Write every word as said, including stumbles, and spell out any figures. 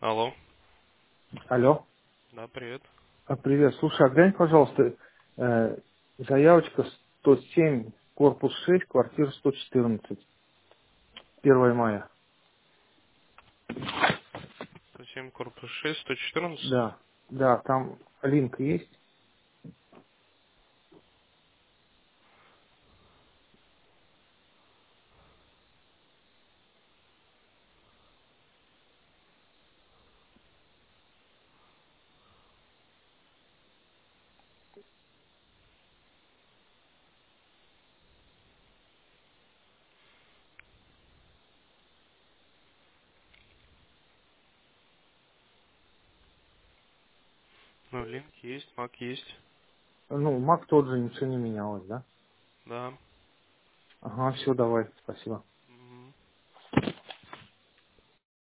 Алло. Алло. Да, привет. А, Привет. Слушай, а глянь, пожалуйста, э, заявочка сто семь, корпус шесть, квартира сто четырнадцать, первое мая. сто семь, корпус шесть, сто четырнадцать. Да, да, там линк есть. Ну, линк есть, мак есть. Ну, мак тот же, ничего не менялось, да? Да. Ага, все, давай, спасибо.